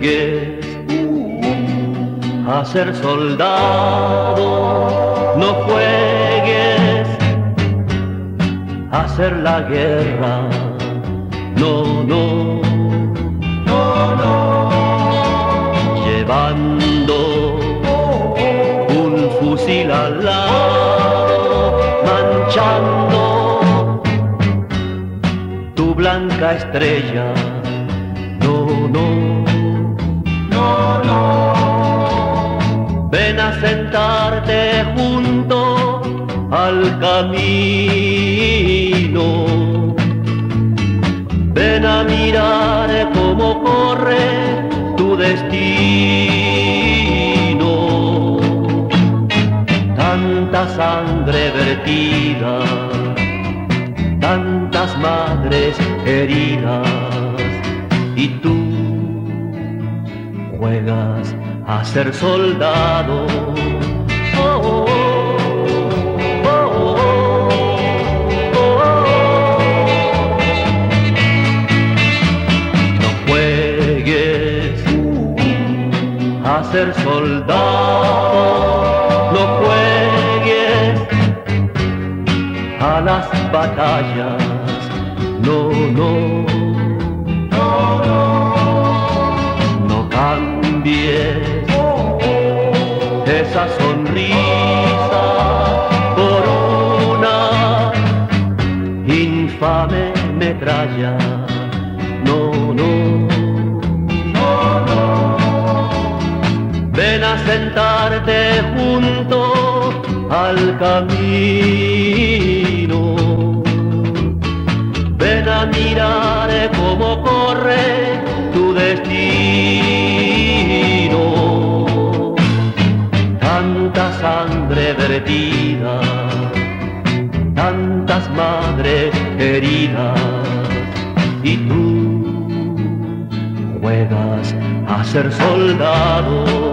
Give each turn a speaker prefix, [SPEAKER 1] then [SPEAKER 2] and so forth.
[SPEAKER 1] juegues a ser soldado, no juegues a hacer la guerra, no, no, no, no, llevando un fusil al lado, manchando tu blanca estrella, no, no, no, no. Ven a sentarte junto al camino, ven a mirar cómo corre tu destino. Tanta sangre vertida, tantas madres heridas, y tú juegas a ser soldado. Oh, oh, oh, oh, oh, oh. No juegues a ser soldado, no juegues a las batallas, no, no, no, no, no cambies esa sonrisa por una infame metralla, no, no, no, no. Ven a sentarte junto al camino, ven a mirar cómo corre tu destino. Tanta sangre vertida, tantas madres heridas, y tú juegas a ser soldado.